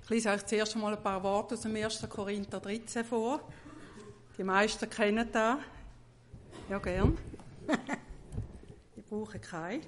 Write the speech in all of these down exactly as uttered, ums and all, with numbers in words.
Ich lese euch zuerst einmal ein paar Worte aus dem ersten Korinther dreizehn vor. Die meisten kennen das. Ja, gern. Ich brauche keine.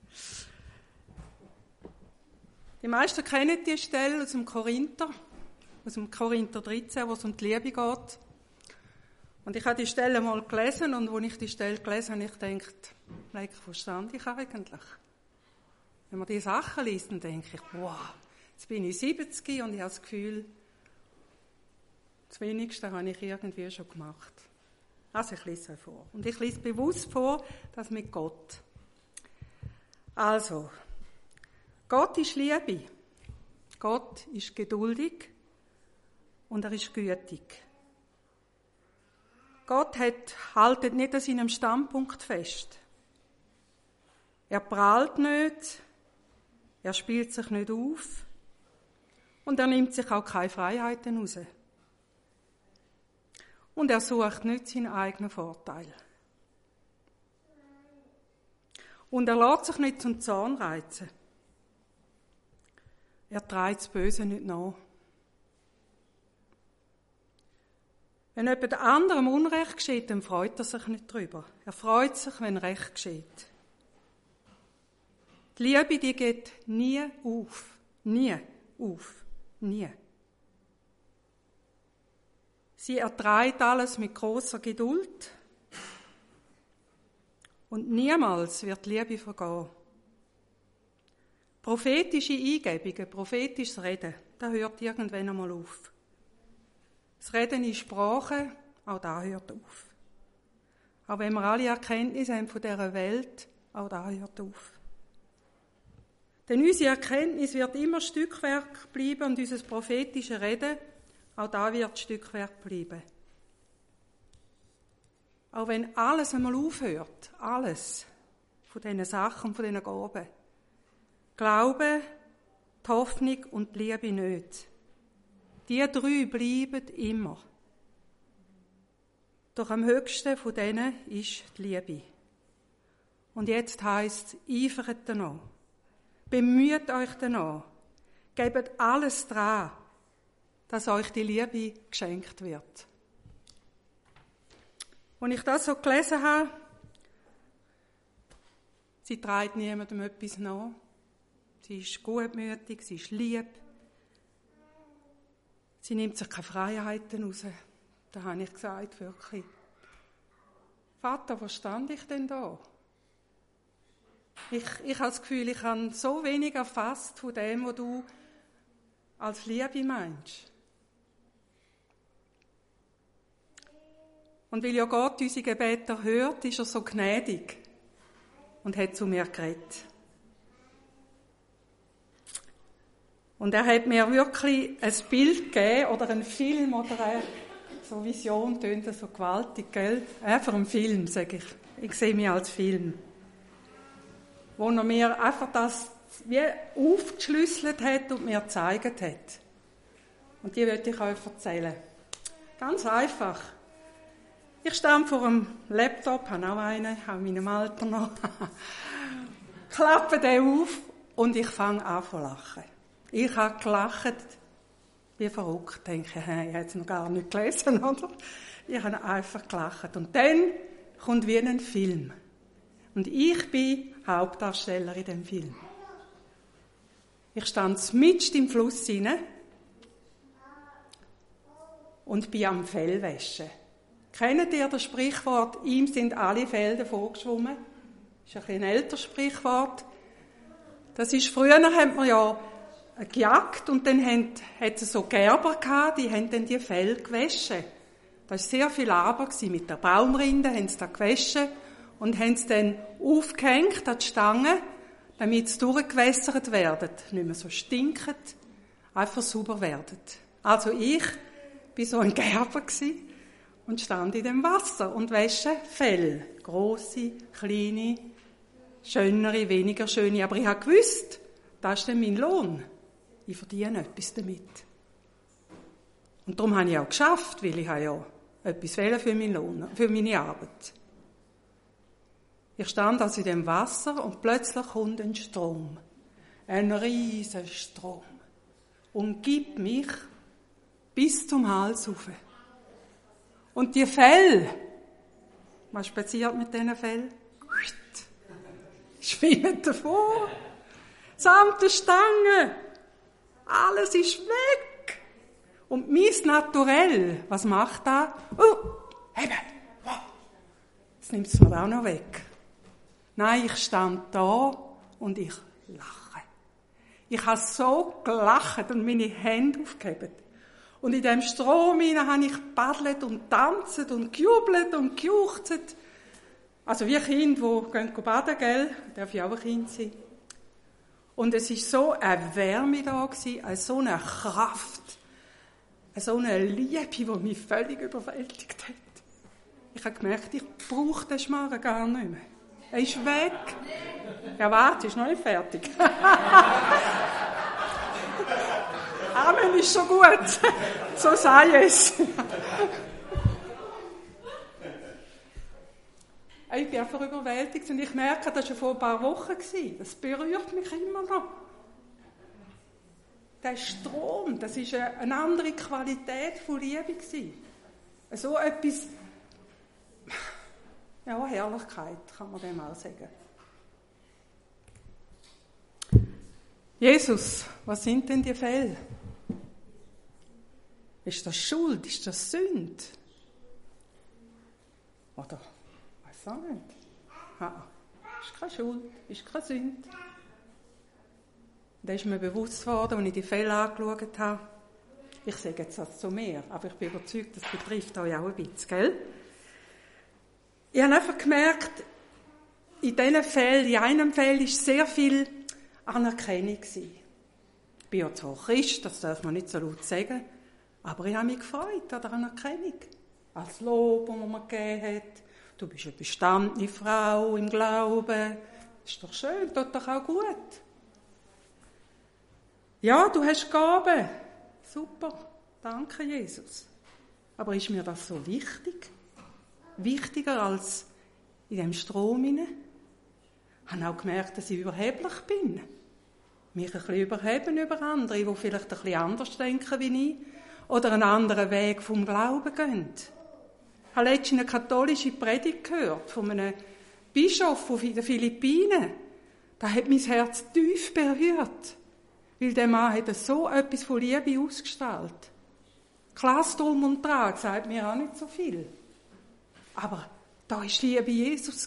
Die meisten kennen die Stelle aus dem Korinther, aus dem Korinther dreizehn, wo es um die Liebe geht. Und ich habe die Stelle mal gelesen und als ich die Stelle gelesen habe, ich gedacht, leck, verstand ich eigentlich? Wenn man diese Sachen liest, dann denke ich, wow, jetzt bin ich siebzig und ich habe das Gefühl, das Wenigste habe ich irgendwie schon gemacht. Also ich lese vor. Und ich lese bewusst vor, das mit Gott. Also, Gott ist Liebe. Gott ist geduldig und er ist gütig. Gott hat, haltet nicht an seinem Standpunkt fest. Er prahlt nicht, er spielt sich nicht auf und er nimmt sich auch keine Freiheiten raus. Und er sucht nicht seinen eigenen Vorteil. Und er lässt sich nicht zum Zorn reizen. Er treibt das Böse nicht nach. Wenn jemand anderem Unrecht geschieht, dann freut er sich nicht drüber. Er freut sich, wenn Recht geschieht. Die Liebe, die geht nie auf. Nie auf. Nie. Sie erträgt alles mit grosser Geduld. Und niemals wird die Liebe vergehen. Prophetische Eingebungen, prophetisches Reden, das hört irgendwann einmal auf. Das Reden in Sprache, auch das hört auf. Auch wenn wir alle Erkenntnisse haben von dieser Welt, auch das hört auf. Denn unsere Erkenntnis wird immer Stückwerk bleiben und unser prophetisches Reden, auch das wird Stückwerk bleiben. Auch wenn alles einmal aufhört, alles von diesen Sachen, von diesen Gaben. Glaube, die Hoffnung und die Liebe nicht. Die drei bleiben immer. Doch am höchsten von denen ist die Liebe. Und jetzt heisst es, eifert danach. Bemüht euch danach. Gebt alles dran, dass euch die Liebe geschenkt wird. Als ich das so gelesen habe, sie trägt niemandem etwas nach. Sie ist gutmütig, sie ist lieb. Sie nimmt sich keine Freiheiten raus. Da habe ich gesagt, wirklich. Vater, wo stand ich denn da? Ich, ich habe das Gefühl, ich habe so wenig erfasst von dem, was du als Liebe meinst. Und weil ja Gott unsere Gebete hört, ist er so gnädig und hat zu mir geredet. Und er hat mir wirklich ein Bild gegeben oder einen Film oder eine so Vision, tönt so gewaltig, gell? Einfach ein Film, sage ich. Ich sehe mich als Film. Wo er mir einfach das wie aufgeschlüsselt hat und mir gezeigt hat. Und die möchte ich euch erzählen. Ganz einfach. Ich stand vor einem Laptop, habe auch einen, habe in meinem Alter noch. Klappe den auf und ich fange an zu lachen. Ich habe gelacht, wie verrückt, denke ich, hey, ich habe es noch gar nicht gelesen, oder? Ich habe einfach gelacht. Und dann kommt wie ein Film. Und ich bin Hauptdarsteller in dem Film. Ich stand mitten im Fluss hinein und bin am Fellwäschen. Kennt ihr das Sprichwort, ihm sind alle Felder vorgeschwommen? Das ist ein, ein älteres Sprichwort. Das ist, früher hat man ja gejagt und dann hat es so Gerber gehabt, die haben dann die Felle gewaschen. Da war sehr viel Arbeit mit der Baumrinde, haben sie da gewaschen und haben es dann aufgehängt an die Stange, damit sie durchgewässert werden, nicht mehr so stinken, einfach sauber werden. Also ich war so ein Gerber und stand in dem Wasser und wäsche Fell. Grosse, kleine, schönere, weniger schöne. Aber ich habe gewusst, das ist dann mein Lohn. Ich verdiene etwas damit. Und darum habe ich auch geschafft, weil ich habe ja etwas für meinen Lohn, für meine Arbeit. Ich stand also in dem Wasser und plötzlich kommt ein Strom. Ein riesen Strom. und gibt mich bis zum Hals rauf. Und die Fell, was passiert mit diesen Fell? Schwimmen davon. Samt der Stange. Alles ist weg. Und mein Naturell, was macht das? Oh, eben. Jetzt nimmt es mir auch noch weg. Nein, ich stand da und ich lache. Ich habe so gelacht und meine Hände aufgehoben. Und in diesem Strom hinein habe ich gepaddelt und tanzt und gejubelt und gejuchzt. Also wie Kinder, die gehen baden, gell? Darf ich auch ein Kind sein? Und es war so eine Wärme da, so eine Kraft, so eine Liebe, die mich völlig überwältigt hat. Ich habe gemerkt, ich brauche den Schmarrn gar nicht mehr. Er ist weg. Ja, warte, ist noch nicht fertig. Amen ist schon gut. So sei es. Ich bin einfach überwältigt und ich merke, das war schon vor ein paar Wochen. Das berührt mich immer noch. Der Strom, das war eine andere Qualität von Liebe. So etwas, ja, Herrlichkeit, kann man dem auch sagen. Jesus, was sind denn die Fälle? Ist das Schuld? Ist das Sünde? Oder? Ich weiß auch nicht. Ha, ist keine Schuld, ist keine Sünde. Da ist mir bewusst geworden, als ich die Fälle angeschaut habe. Ich sage jetzt das zu mir, aber ich bin überzeugt, das betrifft euch auch ein bisschen, gell? Ich habe einfach gemerkt, in diesen Fällen, in einem Fall war sehr viel Anerkennung. Ich bin ja zwar Christ, das darf man nicht so laut sagen, aber ich habe mich gefreut an der Anerkennung. Als Lob, das man mir gegeben hat. Du bist eine bestandene Frau im Glauben. Das ist doch schön, tut doch auch gut. Ja, du hast Gaben. Super, danke Jesus. Aber ist mir das so wichtig? Wichtiger als in diesem Strom hinein? Ich habe auch gemerkt, dass ich überheblich bin. Mich ein bisschen überheben über andere, die vielleicht ein bisschen anders denken wie ich oder einen anderen Weg vom Glauben gehen. Ich habe letztens eine katholische Predigt gehört von einem Bischof von den Philippinen. Das hat mein Herz tief berührt, weil der Mann hat so etwas von Liebe ausgestrahlt. Klasse drum und dran, sagt mir auch nicht so viel. Aber da war Liebe Jesus.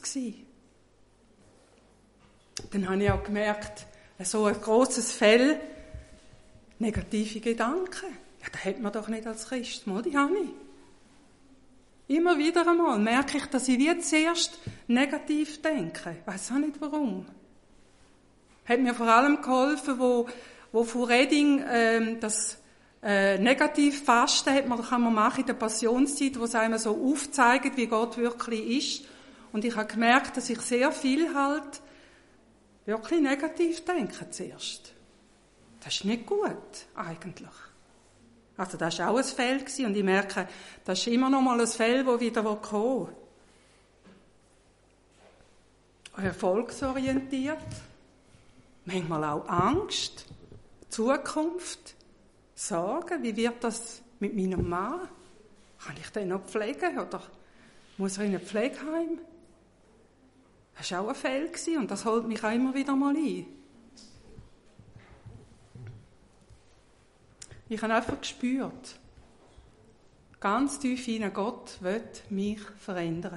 Dann habe ich auch gemerkt, so ein grosses Fell, negative Gedanken. Ja, das hat man doch nicht als Christ. Mal, die habe ich. Immer wieder einmal merke ich, dass ich wie zuerst negativ denke. Ich weiss auch nicht warum. Hat mir vor allem geholfen, wo, wo von Reding ähm, das äh, Negativfasten hat man, kann man machen in der Passionszeit, wo es einem so aufzeigt, wie Gott wirklich ist. Und ich habe gemerkt, dass ich sehr viel halt wirklich negativ denke zuerst. Das ist nicht gut, eigentlich. Also das war auch ein Fell und ich merke, das ist immer noch mal ein Fell, das wieder kommen will. Erfolgsorientiert, manchmal auch Angst, Zukunft, Sorgen, wie wird das mit meinem Mann? Kann ich den noch pflegen oder muss er in ein Pflegeheim? Das war auch ein Fell und das holt mich auch immer wieder mal ein. Ich habe einfach gespürt, ganz tief hinein, Gott will mich verändern.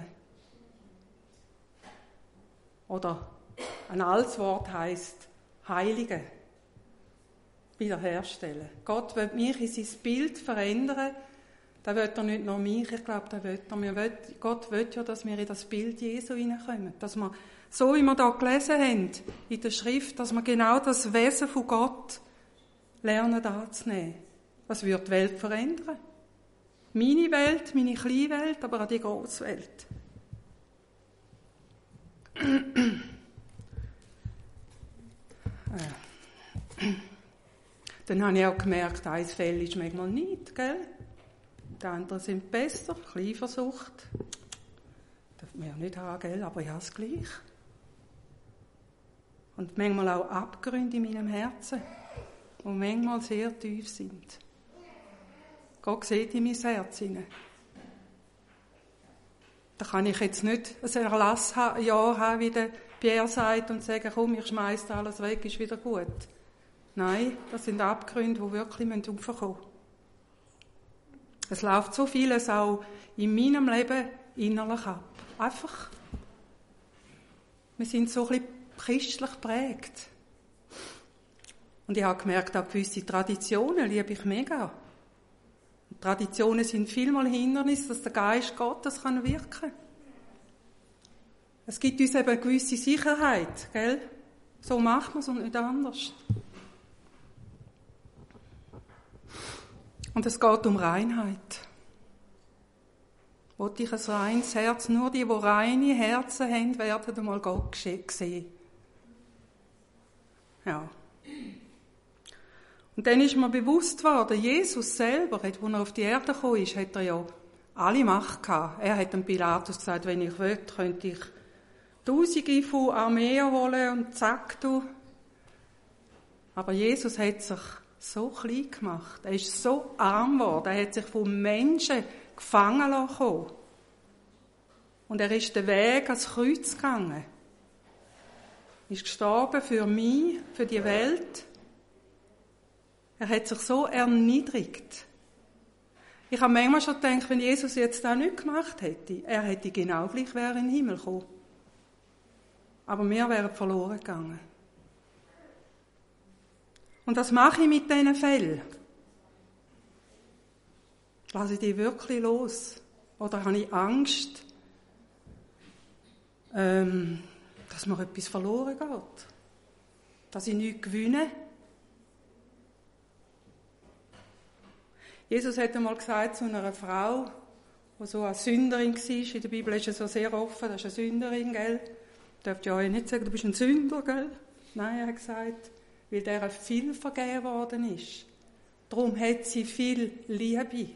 Oder ein altes Wort heisst heiligen, wiederherstellen. Gott will mich in sein Bild verändern. Da will er nicht nur mich, ich glaube, da will er. Wir will, Gott will ja, dass wir in das Bild Jesu hineinkommen. Dass wir, so wie wir da gelesen haben, in der Schrift, dass wir genau das Wesen von Gott lernen anzunehmen. Was wird die Welt verändern? Meine Welt, meine kleine Welt, aber auch die grosse Welt. Dann habe ich auch gemerkt, ein Fell ist manchmal nicht, gell? Die anderen sind besser, Eifersucht. Darf man ja nicht haben, gell? Aber ich habe es gleich. Und manchmal auch Abgründe in meinem Herzen. die manchmal sehr tief sind. Gott sieht in mein Herz hinein. Da kann ich jetzt nicht ein Erlassjahr haben, wie der Pierre sagt, und sagen, komm, ich schmeiße alles weg, ist wieder gut. Nein, das sind Abgründe, die wirklich raufkommen müssen. Es läuft so vieles auch in meinem Leben innerlich ab. Einfach, wir sind so ein bisschen christlich geprägt. Und ich habe gemerkt, auch gewisse Traditionen liebe ich mega. Und Traditionen sind vielmal Hindernisse, dass der Geist Gottes kann wirken kann. Es gibt uns eben eine gewisse Sicherheit, gell? So macht man es und nicht anders. Und es geht um Reinheit. Wollte ich ein reines Herz? Nur die, die reine Herzen haben, werden einmal Gott sehen. Ja. Und dann ist mir bewusst worden, Jesus selber, als er auf die Erde gekommen ist, hat er ja alle Macht gehabt. Er hat dem Pilatus gesagt, wenn ich will, könnte ich Tausende von Armeen holen und zack, du. Aber Jesus hat sich so klein gemacht. Er ist so arm geworden. Er hat sich von Menschen gefangen lassen. Und er ist den Weg ans Kreuz gegangen. Er ist gestorben für mich, für die Welt. Er hat sich so erniedrigt. Ich habe manchmal schon gedacht, wenn Jesus jetzt das nicht gemacht hätte, er hätte genau gleich wäre in den Himmel gekommen. Aber wir wären verloren gegangen. Und was mache ich mit diesen Fällen? Lasse ich die wirklich los? Oder habe ich Angst, ähm, dass mir etwas verloren geht? Dass ich nichts gewinne? Jesus hat einmal gesagt zu einer Frau, die so eine Sünderin war, in der Bibel ist es so sehr offen, das ist eine Sünderin, gell? Dürft ihr euch nicht sagen, du bist ein Sünder, gell? Nein, er hat gesagt, weil der viel vergeben worden ist. Darum hat sie viel Liebe.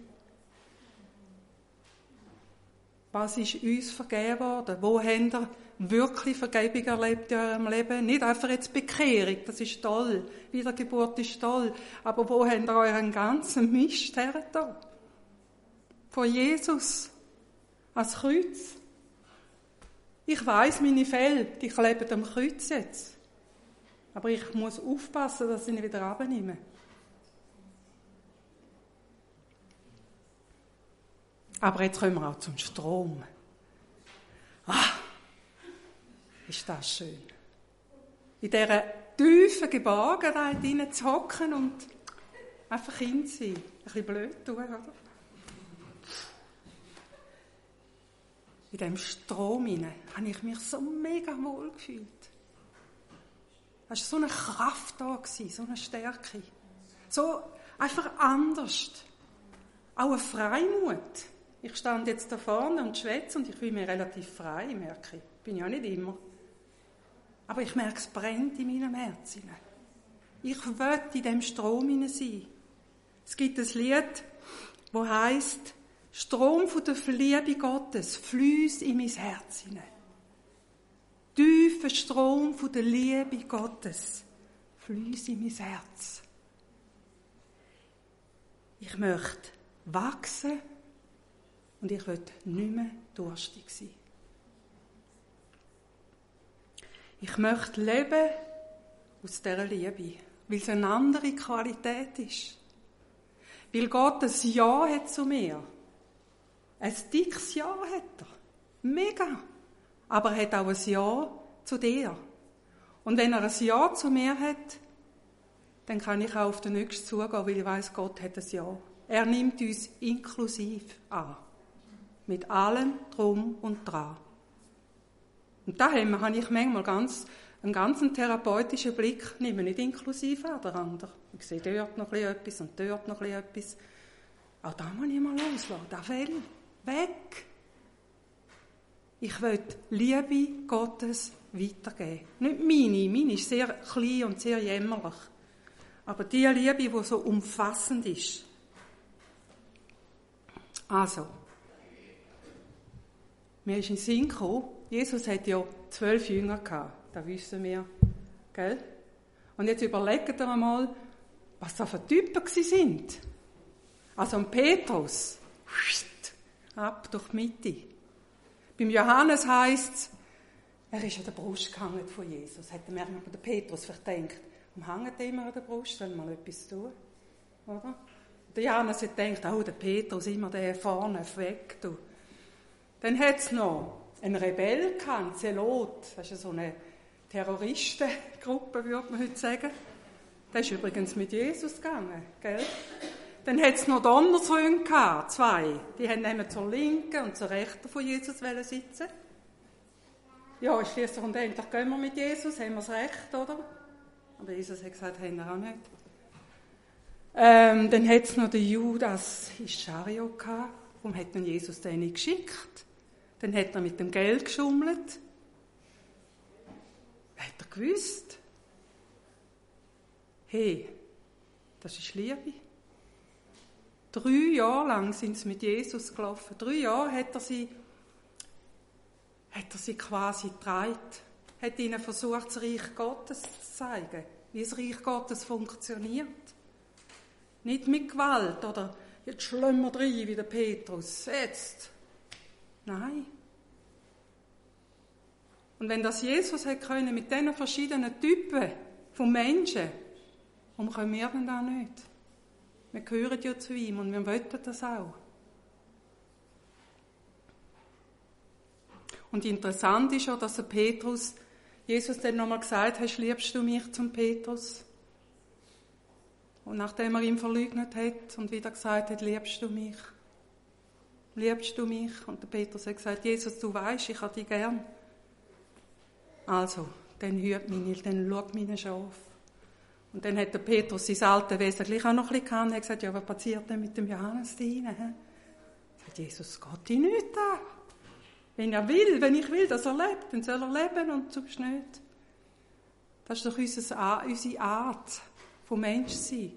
Was ist uns vergeben worden? Wo habt ihr wirklich Vergebung erlebt in eurem Leben? Nicht einfach jetzt Bekehrung, das ist toll. Wiedergeburt ist toll. Aber wo habt ihr euren ganzen Mist hergetan? Von Jesus ans Kreuz. Ich weiss, meine Fälle, die kleben am Kreuz jetzt. Aber ich muss aufpassen, dass ich ihn wieder abnehme. Aber jetzt kommen wir auch zum Strom. Ah, ist das schön. In dieser tiefen Geborgenheit hinein zu hocken und einfach hin zu sein. Ein bisschen blöd tun, oder? In diesem Strom hinein habe ich mich so mega wohl gefühlt. Es war so eine Kraft da, so eine Stärke. So einfach anders. Auch eine Freimut. Ich stand jetzt da vorne und schwätze und ich fühle mich relativ frei, merke ich. Bin ja nicht immer. Aber ich merke, es brennt in meinem Herzen. Ich will in diesem Strom hinein sein. Es gibt ein Lied, das heisst, Strom von der Liebe Gottes fließt in mein Herz hinein. Tiefer Strom von der Liebe Gottes fließt in mein Herz. Ich möchte wachsen und ich will nicht mehr durstig sein. Ich möchte leben aus dieser Liebe, weil es eine andere Qualität ist. Weil Gott ein Ja hat zu mir. Ein dickes Ja hat er. Mega. Aber er hat auch ein Ja zu dir. Und wenn er ein Ja zu mir hat, dann kann ich auch auf den Nächsten zugehen, weil ich weiss, Gott hat ein Ja. Er nimmt uns inklusiv an. Mit allem Drum und Dran. Und da habe ich manchmal ganz, einen ganz therapeutischen Blick, nehme nicht inklusiv an der andere. Ich sehe dort noch etwas und dort noch etwas. Auch da muss ich mal loslassen. Das fällt weg. Ich will die Liebe Gottes weitergeben. Nicht meine. Meine ist sehr klein und sehr jämmerlich. Aber die Liebe, die so umfassend ist. Also. Mir ist in den Sinn gekommen, Jesus hat ja zwölf Jünger gehabt. Das wissen wir. Gell? Und jetzt überlegt ihr einmal, was da für Typen sind. Also ein Petrus, ab durch die Mitte. Beim Johannes heisst es, er ist an der Brust gehangen von Jesus. Hat der Petrus vielleicht gedacht, warum hängt er immer an der Brust, soll mal etwas tun? Oder? Der Johannes hat gedacht, oh, der Petrus, immer der vorne weg. Du. Dann hat es noch einen Rebell gehabt, einen Zelot. Das ist so eine Terroristengruppe, würde man heute sagen. Der ist übrigens mit Jesus gegangen, gell? Dann hat es noch Donnersöhne gehabt, zwei. Die haben nämlich zur Linken und zur Rechten von Jesus sitzen. Ja, schliesslich und endlich gehen wir mit Jesus, haben wir das Recht, oder? Aber Jesus hat gesagt, haben wir auch nicht. Ähm, dann hat es noch den Judas Ischariot gehabt. Warum hat denn Jesus den nicht geschickt? Dann hat er mit dem Geld geschummelt. Hat er gewusst? Hey, das ist Liebe. Drei Jahre lang sind sie mit Jesus gelaufen. Drei Jahre hat er sie, hat er sie quasi getragen. Hat ihnen versucht, das Reich Gottes zu zeigen. Wie das Reich Gottes funktioniert. Nicht mit Gewalt oder jetzt schlimmer rein wie der Petrus. Jetzt. Nein. Und wenn das Jesus hätte können mit diesen verschiedenen Typen von Menschen, warum können wir denn das nicht? Wir gehören ja zu ihm und wir wollen das auch. Und interessant ist auch, dass der Petrus, Jesus dann nochmal gesagt hat, liebst du mich zum Petrus? Und nachdem er ihn verleugnet hat und wieder gesagt hat, liebst du mich? Liebst du mich? Und der Petrus hat gesagt, Jesus, du weißt, ich habe dich gern. Also, dann hört mich, dann schaut meine Schafe. Und dann hat der Petrus sein altes Wesen gleich auch noch ein bisschen gehabt und hat gesagt, ja, was passiert denn mit dem Johannes da rein? Er sagt, Jesus, geht dich nicht an. Wenn er will, wenn ich will, dass er lebt, dann soll er leben und sonst nicht. Das ist doch unsere Art von Menschsein.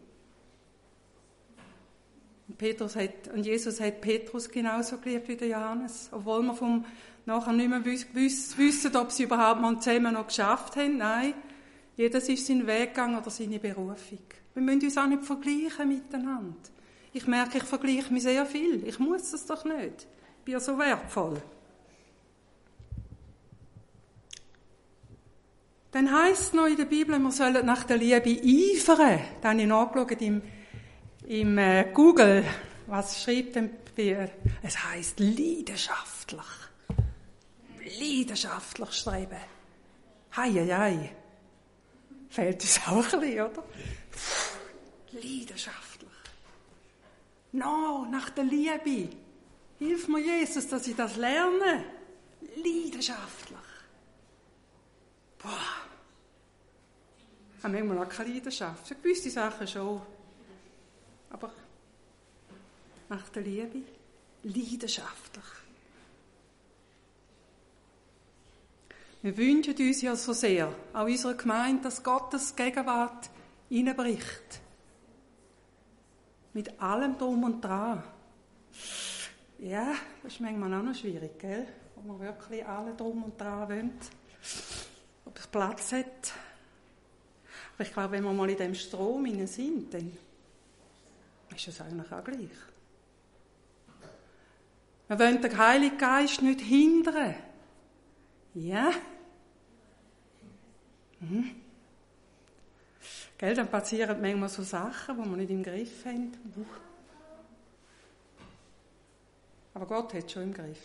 Und, Petrus hat, und Jesus hat Petrus genauso geliebt wie der Johannes. Obwohl wir vom nachher nicht mehr wiss, wissen, ob sie überhaupt mal zusammen noch geschafft haben. Nein, jedes ist sein Weggang oder seine Berufung. Wir müssen uns auch nicht vergleichen miteinander. Ich merke, ich vergleiche mich sehr viel. Ich muss das doch nicht. Ich bin ja so wertvoll. Dann heisst es noch in der Bibel, wir sollen nach der Liebe eifern. Da habe ich nachgeschaut im, im äh, Google. Was schreibt denn? Es heisst leidenschaftlich. Leidenschaftlich streben. Hei, hei, hei. Fehlt uns auch ein bisschen, oder? Leidenschaftlich. No, nach der Liebe. Hilf mir, Jesus, dass ich das lerne. Leidenschaftlich. Boah. Ich habe manchmal auch keine Leidenschaft. Für gewisse Sachen schon. Aber nach der Liebe. Leidenschaftlich. Wir wünschen uns ja so sehr, auch unserer Gemeinde, dass Gottes Gegenwart hineinbricht. Mit allem Drum und Dran. Ja, das ist manchmal auch noch schwierig, gell? Wo man wirklich alle Drum und Dran wollen. Ob es Platz hat. Aber ich glaube, wenn wir mal in diesem Strom hinein sind, dann ist es eigentlich auch gleich. Wir wollen den Heiligen Geist nicht hindern. Ja. Mhm. Gell, dann passieren manchmal so Sachen, die wir nicht im Griff haben. Aber Gott hat es schon im Griff.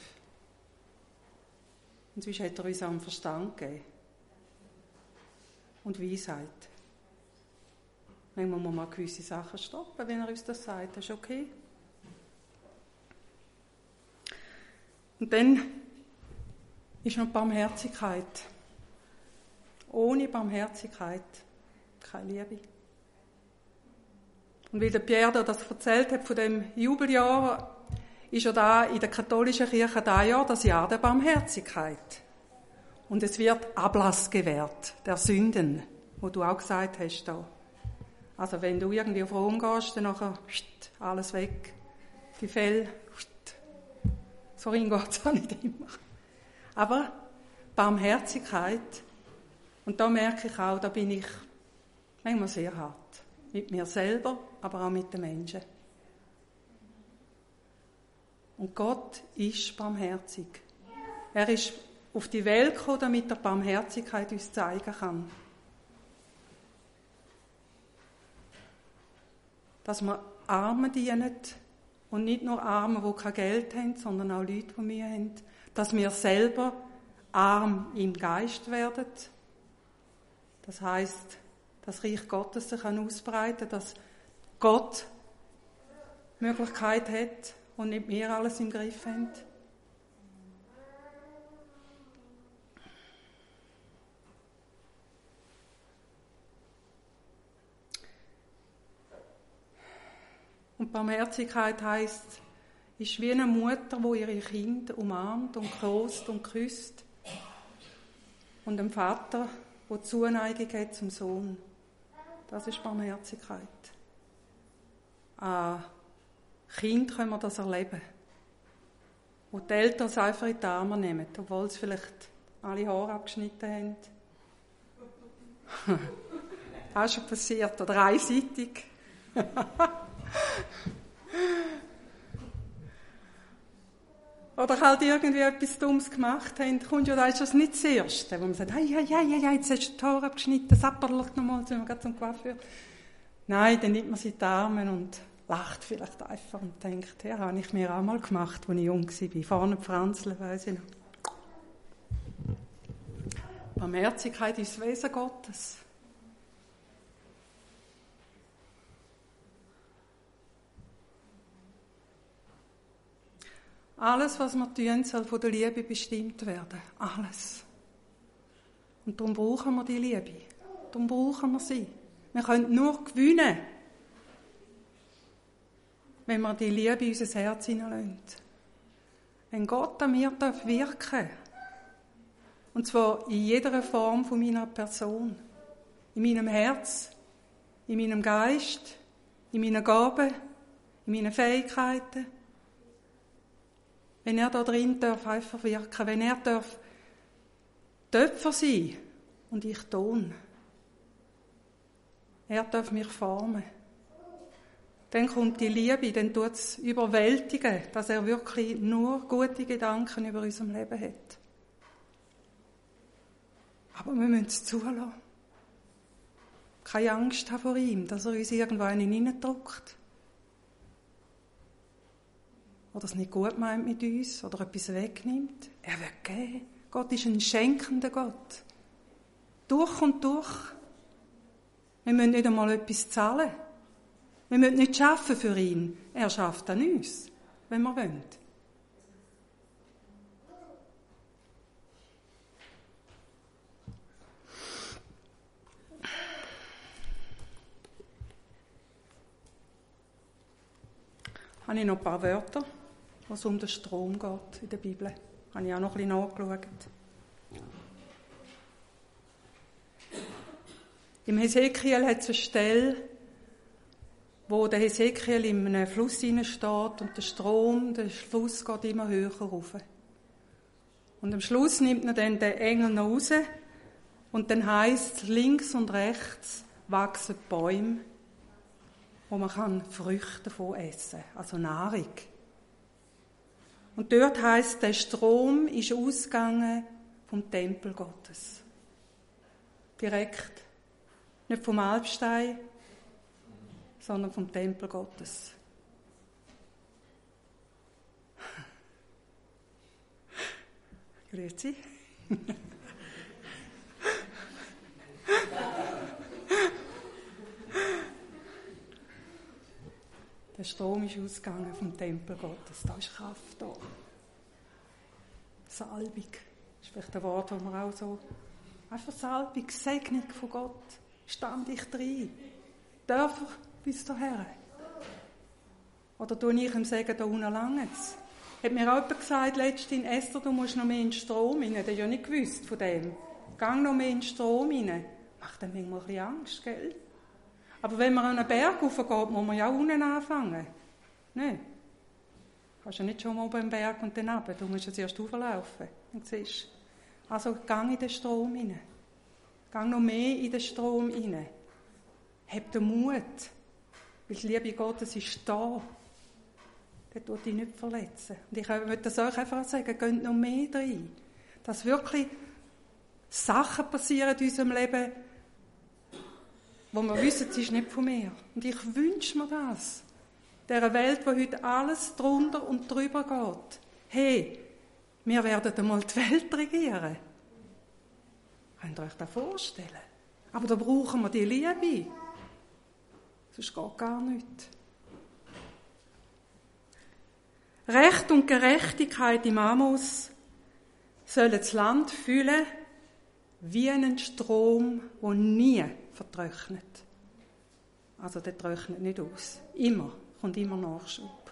Und sonst hat er uns auch einen Verstand gegeben. Und Weisheit. Manchmal muss man gewisse Sachen stoppen, wenn er uns das sagt. Das ist okay. Und dann ist noch Barmherzigkeit. Ohne Barmherzigkeit keine Liebe. Und weil der Pierre das erzählt hat von dem Jubeljahr, ist er da in der katholischen Kirche da Jahr das Jahr der Barmherzigkeit. Und es wird Ablass gewährt der Sünden, wo du auch gesagt hast da. Also wenn du irgendwie auf Rom gehst, dann nachher alles weg, die Fälle. So rein geht es auch nicht immer. Aber Barmherzigkeit, und da merke ich auch, da bin ich manchmal sehr hart. mit mir selber, aber auch mit den Menschen. Und Gott ist barmherzig. Er ist auf die Welt gekommen, damit er Barmherzigkeit uns zeigen kann. Dass wir Armen dienen und nicht nur Armen, die kein Geld haben, sondern auch Leute, die Mühe haben. Dass wir selber arm im Geist werden. Das heisst, das Reich Gottes sich ausbreiten kann, dass Gott die Möglichkeit hat und nicht wir alles im Griff haben. Und Barmherzigkeit heisst, ist wie eine Mutter, die ihre Kinder umarmt und kost und küsst. Und ein Vater, der Zuneigung hat zum Sohn. Das ist Barmherzigkeit. An Kind können wir das erleben. Wo die Eltern es einfach in die Arme nehmen, obwohl sie vielleicht alle Haare abgeschnitten haben. Das ist schon passiert, oder einseitig. Oder halt irgendwie etwas Dummes gemacht haben, kommt ja, da ist das nicht das Erste, wo man sagt, hey, hey, hey, hey, jetzt hast du die Haare abgeschnitten, sapperlert nochmal, sind wir gerade zum Coiffeur. Nein, dann nimmt man sie in die Arme und lacht vielleicht einfach und denkt, ja, habe ich mir auch mal gemacht, als ich jung war. Vorne Pfranzeln, weiss ich noch. Barmherzigkeit ist das Wesen Gottes. Alles, was wir tun, soll von der Liebe bestimmt werden. Alles. Und darum brauchen wir die Liebe. Darum brauchen wir sie. Wir können nur gewinnen, wenn wir die Liebe in unser Herz hineinlassen. Wenn Gott an mir wirken darf, und zwar in jeder Form von meiner Person, in meinem Herz, in meinem Geist, in meinen Gaben, in meinen Fähigkeiten, wenn er da drin darf einfach wirken, wenn er darf Töpfer sein und ich Ton. Er darf mich formen. Dann kommt die Liebe, dann tut es überwältigen, dass er wirklich nur gute Gedanken über unserem Leben hat. Aber wir müssen es zulassen. Keine Angst haben vor ihm, dass er uns irgendwo einen reindrückt. Oder es nicht gut meint mit uns, oder etwas wegnimmt. Er wird geben. Gott ist ein schenkender Gott. Durch und durch. Wir müssen nicht einmal etwas zahlen. Wir müssen nicht arbeiten für ihn. Er schafft an uns, wenn wir wollen. Habe ich noch ein paar Wörter, wo es um den Strom geht in der Bibel. Habe ich auch noch ein bisschen nachgeschaut. Im Hesekiel hat es eine Stelle, wo der Hesekiel in einem Fluss hineinsteht und der Strom, der Fluss geht immer höher rauf. Und am Schluss nimmt er dann den Engel noch raus und dann heisst es, links und rechts wachsen Bäume, wo man kann Früchte davon essen, also Nahrung. Und dort heisst, der Strom ist ausgegangen vom Tempel Gottes. Direkt. Nicht vom Alpstein, sondern vom Tempel Gottes. Grüezi. Der Strom ist ausgegangen vom Tempel Gottes. Da ist Kraft da. Salbung. Das ist vielleicht ein Wort, das man auch so... Einfach Salbung, Segnung von Gott. Stand ich drin. Dörfer bis daher. Oder tue ich ihm sagen, da unten langt's. Hat mir auch jemand gesagt, letztens, Esther, du musst noch mehr in den Strom rein. Das ist ja nicht gewusst von dem. Gang noch mehr in den Strom rein. Macht dann manchmal ein bisschen Angst, gell? Aber wenn man an einen Berg raufgeht, muss man ja auch unten anfangen. Nein. Du kannst ja nicht schon mal oben am Berg und dann runter. Du musst ja zuerst rauflaufen. Dann siehst du. Also, gang in den Strom rein. Gang noch mehr in den Strom rein. Hab den Mut, weil die Liebe Gottes ist da. Der tut dich nicht verletzen. Und ich möchte das euch einfach sagen, geht noch mehr rein. Dass wirklich Sachen passieren in unserem Leben, wo wir wissen, es ist nicht von mir. Und ich wünsche mir das. Dieser Welt, wo heute alles drunter und drüber geht. Hey, wir werden einmal die Welt regieren. Könnt ihr euch das vorstellen? Aber da brauchen wir die Liebe. Sonst geht gar nichts. Recht und Gerechtigkeit im Amos sollen das Land füllen wie einen Strom, der nie vertrocknet. Also der trocknet nicht aus. Immer, kommt immer Nachschub.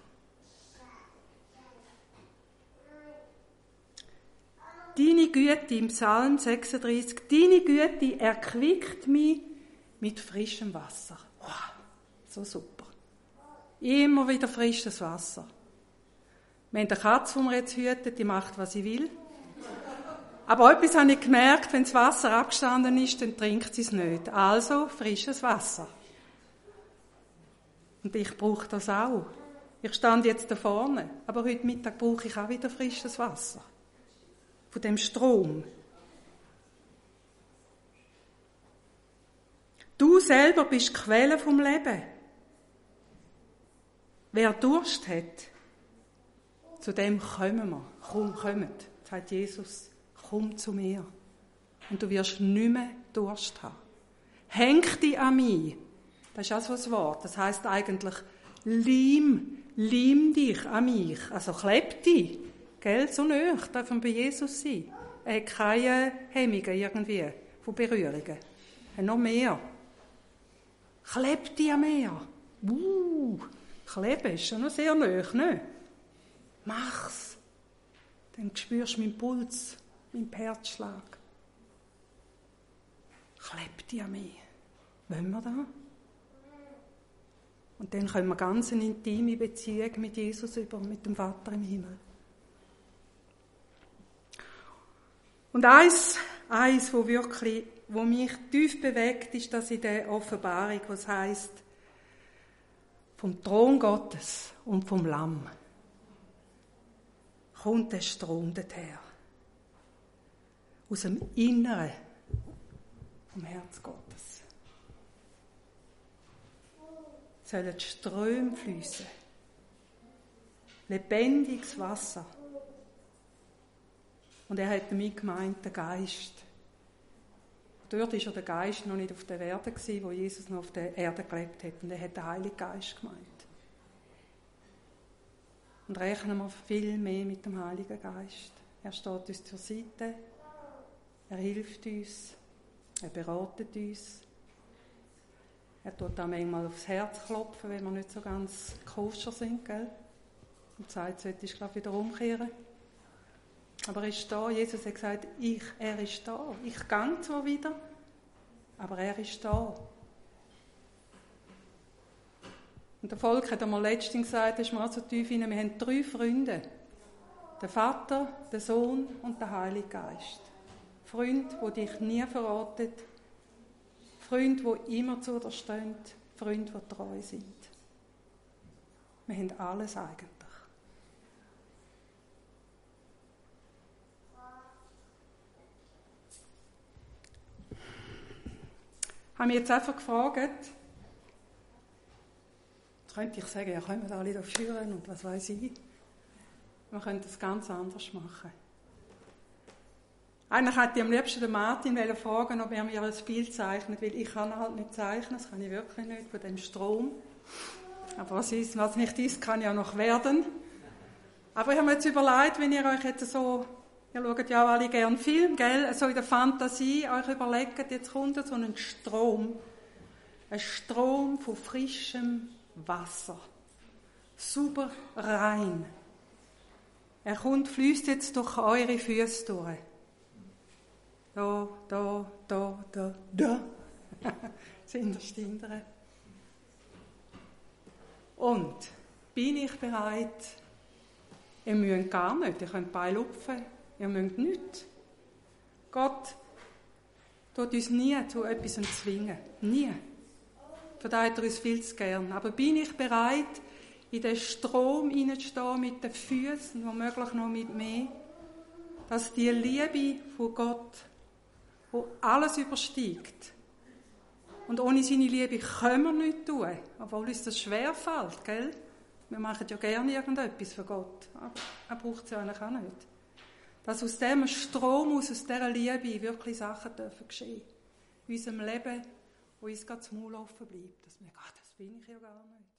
Deine Güte im Psalm sechsunddreißig, deine Güte erquickt mich mit frischem Wasser. Wow, so super. Immer wieder frisches Wasser. Wir haben eine Katze, die wir jetzt hüten, die macht, was sie will. Aber etwas habe ich gemerkt, wenn das Wasser abgestanden ist, dann trinkt sie es nicht. Also frisches Wasser. Und ich brauche das auch. Ich stand jetzt da vorne, aber heute Mittag brauche ich auch wieder frisches Wasser. Von dem Strom. Du selber bist die Quelle vom Leben. Wer Durst hat, zu dem kommen wir. Komm, kommt, sagt Jesus. Komm zu mir. Und du wirst nicht mehr Durst haben. Häng dich an mich. Das ist auch so ein Wort. Das heisst eigentlich, liem, liem dich an mich. Also kleb dich. Gell? So nahe darf man bei Jesus sein. Er hat keine Hemmungen irgendwie von Berührungen. Er hat noch mehr. Kleb dich an mir. Uh, kleben ist schon noch sehr nahe, ne? Mach's. Dann spürst du meinen Puls, meinen Herzschlag. Kleb dich an mich. Wollen wir das? Und dann können wir ganz eine intime Beziehung mit Jesus über, mit dem Vater im Himmel. Und eins, eins, wo wirklich, wo mich tief bewegt, ist das in der Offenbarung, was heißt, vom Thron Gottes und vom Lamm kommt der Strom dorthin. Aus dem Inneren vom Herz Gottes. Sollen Ströme fließen. Lebendiges Wasser. Und er hat damit gemeint, der Geist. Dort war der Geist noch nicht auf der Erde, wo Jesus noch auf der Erde gelebt hat. Und er hat den Heiligen Geist gemeint. Und rechnen wir viel mehr mit dem Heiligen Geist. Er steht uns zur Seite. Er hilft uns. Er beratet uns. Er tut auch manchmal aufs Herz klopfen, wenn wir nicht so ganz koscher sind, gell? Und sagt, solltest du glaube wieder umkehren. Aber er ist da. Jesus hat gesagt, ich, er ist da. Ich gehe zwar wieder, aber er ist da. Und der Volk hat einmal letztens gesagt, das ist mir auch so tief hinein, wir haben drei Freunde. Der Vater, der Sohn und der Heilige Geist. Freund, der dich nie verratet. Freund, die immer zu dir stehen. Freund, die treu sind. Wir haben alles eigentlich. Ich habe mich jetzt einfach gefragt, jetzt könnte ich sagen, ja, können wir alle da führen und was weiß ich. Wir können das ganz anders machen. Eigentlich hätte ich am liebsten den Martin fragen, ob er mir ein Bild zeichnet, weil ich kann halt nicht zeichnen, das kann ich wirklich nicht, von dem Strom. Aber was, ist, was nicht ist, kann ja noch werden. Aber ich habe mir jetzt überlegt, wenn ihr euch jetzt so, ihr schaut ja auch alle gerne Film, gell, so in der Fantasie euch überlegt, jetzt kommt so ein Strom, ein Strom von frischem Wasser, super rein. Er kommt, fließt jetzt durch eure Füße durch. Da, da, da, da, da. Sind der Stindere. Und bin ich bereit? Ihr müsst gar nicht, ihr könnt Beine lupfen, ihr müsst nichts. Gott tut uns nie zu etwas zwingen. Nie. Für das hat er uns viel zu gern. Aber bin ich bereit, in den Strom hineinzustehen, mit den Füßen, womöglich noch mit mir, dass die Liebe von Gott, die alles übersteigt, und ohne seine Liebe können wir nichts tun, obwohl uns das schwerfällt, gell? Wir machen ja gerne irgendetwas für Gott, aber er braucht es ja eigentlich auch nicht. Dass aus diesem Strom, aus dieser Liebe wirklich Sachen dürfen geschehen. In unserem Leben, wo uns gerade zum Maul offen bleibt. Dass wir, Gott, das bin ich ja gar nicht.